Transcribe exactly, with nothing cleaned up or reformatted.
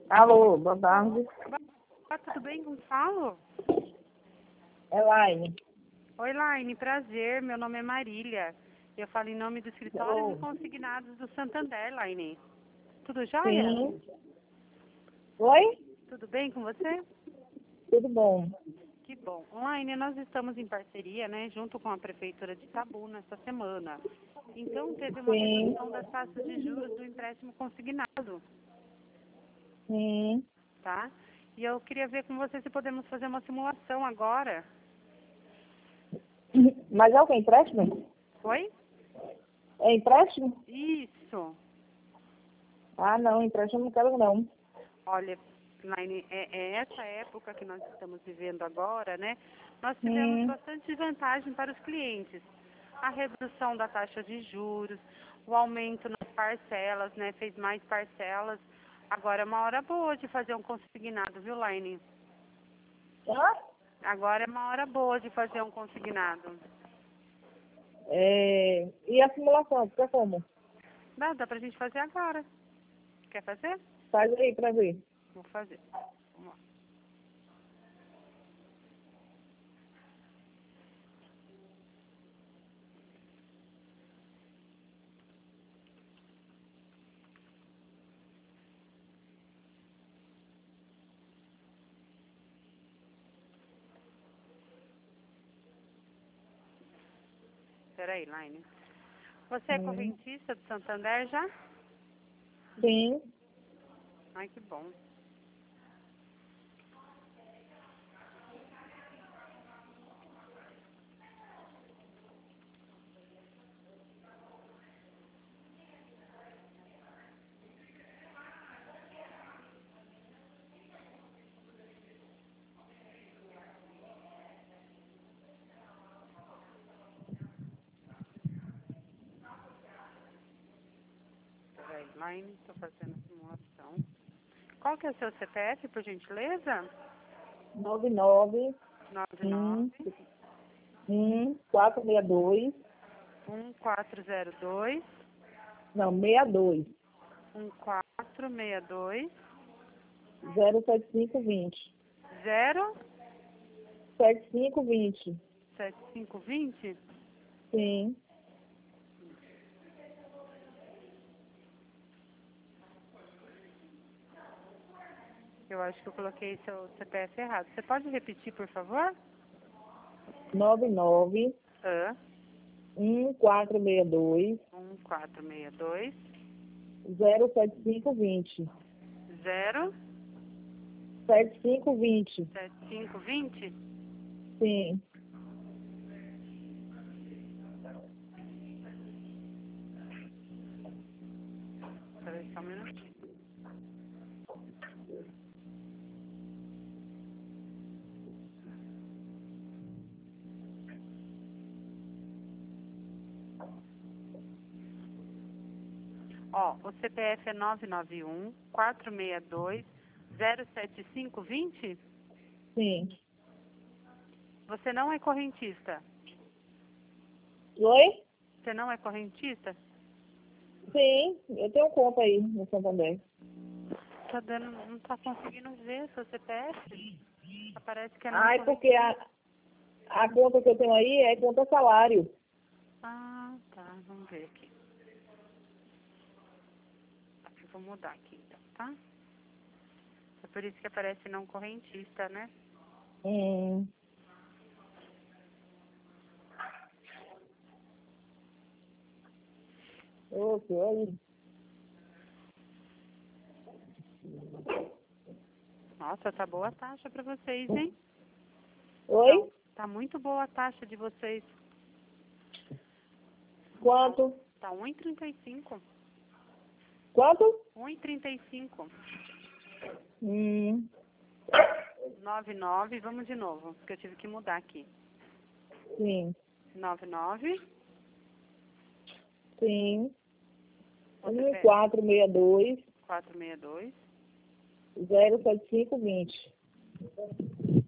Alô, boa tarde. Ah, tudo bem? Como falo? Elaine. Oi, Laine, prazer. Meu nome é Marília. Eu falo em nome do escritório Alô. de consignados do Santander, Laine. Tudo jóia? Sim. Oi? Tudo bem com você? Tudo bom. Que bom. Laine, nós estamos em parceria, né, junto com a Prefeitura de Itabuna essa semana. Então, teve uma Sim. redução das taxas de juros do empréstimo consignado, Sim. tá? E eu queria ver com você se podemos fazer uma simulação agora. Mas é o que? Empréstimo? Oi? É empréstimo? Isso. Ah, não, empréstimo não quero não. Olha, Laine, é, é essa época que nós estamos vivendo agora, né? Nós tivemos Sim. bastante vantagem para os clientes. A redução da taxa de juros, o aumento nas parcelas, né? Fez mais parcelas. Agora é uma hora boa de fazer um consignado, viu, Laine? Ah? Agora é uma hora boa de fazer um consignado. É... E a simulação, fica como? Dá, dá pra gente fazer agora. Quer fazer? Faz aí pra ver. Vou fazer. Vamos lá. Peraí, Laine. Você é Hum. correntista do Santander já? Sim. Ai, que bom. Peraí, Line, estou fazendo a simulação. Qual que é o seu C P F, por gentileza? nove nove nove um nove um quatro seis dois. um quatro zero dois Não, seis dois. um quatro seis dois zero sete cinco dois zero. zero sete cinco dois zero. sete cinco dois zero. Sim. Eu acho que eu coloquei seu C P F errado. Você pode repetir, por favor? nove nove Ah, um quatro seis dois. um quatro seis dois zero sete cinco dois zero. zero sete cinco dois zero. sete cinco dois zero. Sim. Peraí, só um minutinho. Ó, o C P F é nove nove um quatro seis dois zero sete cinco dois zero. Sim. Você não é correntista? Oi? Você não é correntista? Sim, eu tenho conta aí no Santander. Tá dando, não tá conseguindo ver seu C P F. Parece que é não Ah, é porque correntista. a, a conta que eu tenho aí é conta salário. Ah, tá. Vamos ver aqui. Eu vou mudar aqui, então, tá? É por isso que aparece não correntista, né? Hum. Ok, aí. Nossa, tá boa a taxa pra vocês, hein? Tá, Oi? tá muito boa a taxa de vocês. Quanto? Tá um e trinta e cinco. Quanto? um e trinta e cinco. Hum. nove nove, vamos de novo, porque eu tive que mudar aqui. Sim. nove nove. Sim. Você um tem quatro seis dois quatro seis dois. zero sete cinco dois zero.